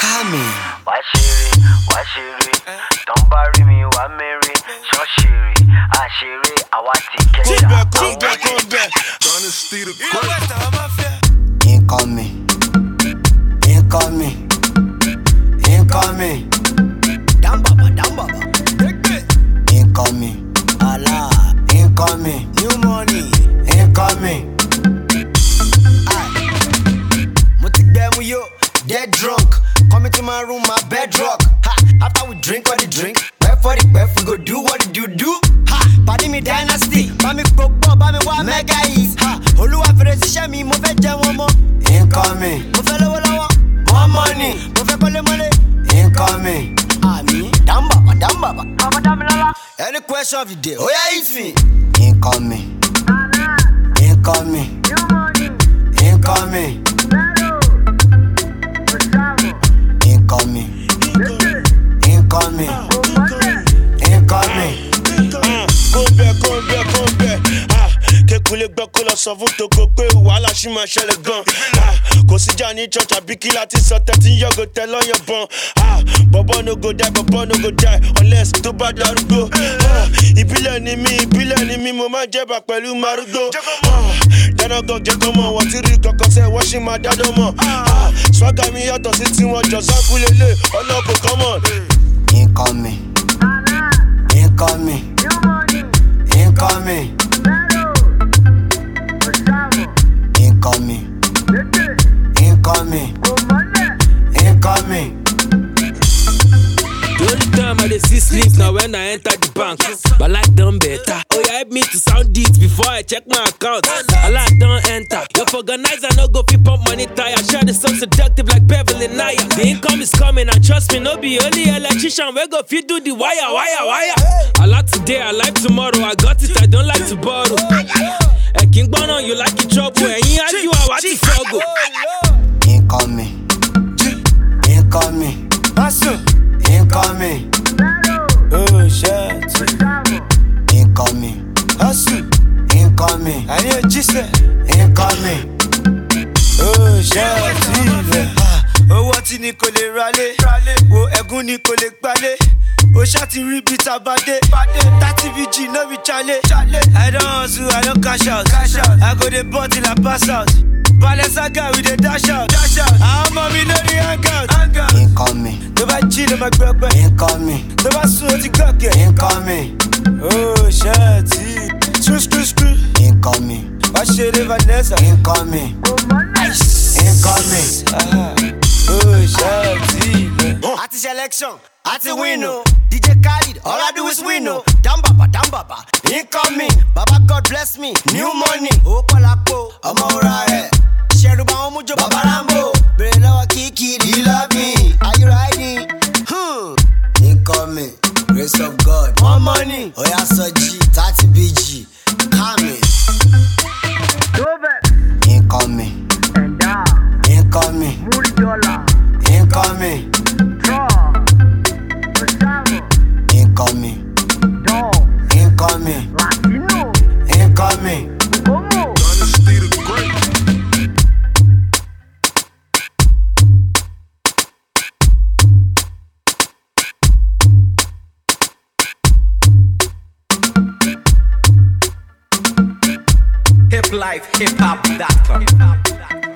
coming. Washiri, don't bury me, wa Mary, Shoshiri, Ashiri, Awati, Kenya. Come back. Honesty the Incoming. Down baba. Incoming. Allah. Incoming. New money. Incoming. Yo, dead drunk. Come into my room, my bedrock. Ha, after we drink all the drink, wait for the best, we go do what you do. Ha, party me dynasty. Bami popo, bami wa mega ease. Ha, Oluwa fere mi, mo fe jẹ wọn mọ. Incoming. Mo fẹ́ lọ́wọ́ lọ́wọ́. More money. Mo fẹ́ kọ́lé mọ́lé. Incoming. Ami, down baba. Baba Damilala. Any question of the day, oh yeah, hit me. Incoming. New money. Incoming. Come back. Kekule gbọ́kọ́ lọ sọ fún toko pé wàhálà ṣì máa ṣẹlẹ̀ gan. Kò síjà ní church àbí kí láti sọ tẹ́tí yọ̀gò tẹ lọ́yàn bọn. Bọ̀bọ̀ no go die unless tó bá darúgbó. Ìbílẹ̀ ni mí mo máa jẹ́bà pẹ̀lú marúgbó. Dáná gan jẹ́ kọ́ mọ̀ wọ́n ti rí kankan sẹ́ wọ́n ṣì máa dádọ́ mọ̀. Swagger mi yàtọ̀ sí tiwọn jọ sáńkú lélẹ̀ ọlọ́kọ̀ kọ́mọ̀. Incoming. The only time I dey see sleep now when I enter the bank. But life done better. Oh, you help me to sound it before I check my account. I like don't enter. Your organizer no go fit pump money tire. Share the so seductive like Beverly Naya. The income is coming and trust me, no be only electrician. We go fit do the wire. I like today, I like tomorrow. I got it, I don't like to borrow. King Bono, you like the trouble. And you argue, I want to struggle. Incoming. Oh shit. Incoming. I need a gist. Incoming. Oh shit. Owó tí ni kò lè ralé, wo ẹ̀gún ni kò lè gbalé. O ṣá ti rí bí tabade, 30 VG no be chale. I don't hustle, I don't cash out. I go dey ball till I pass out. Balenciaga we dey dash out. Àwọn ọmọ mi lórí hangout. Incoming. Tó bá jí ló máa gbọ́ pẹ́. Incoming. Tó bá sùn ó ti gòkè. Incoming. Oh ṣáàtì. Screw. Incoming. Wá ṣeré Vanessa. Incoming. Oh ṣáàtì. Àti selection, àti win o. DJ Khaled, all I do is win o. Down baba. Incoming. Baba God bless me. New money. Ó pọ̀ lápò. Ọmọ òra rẹ̀. Ṣẹ̀rù bá wọn mú jọ bàbá Rambo. Bèrè lọ́wọ́ Kiki, do you love me? Are you riding? Incoming. Grace of God. More money. Oya Soji, 30 BG. Coming. Incoming. Incoming. Honesty the great. Hip life, hip hop.com.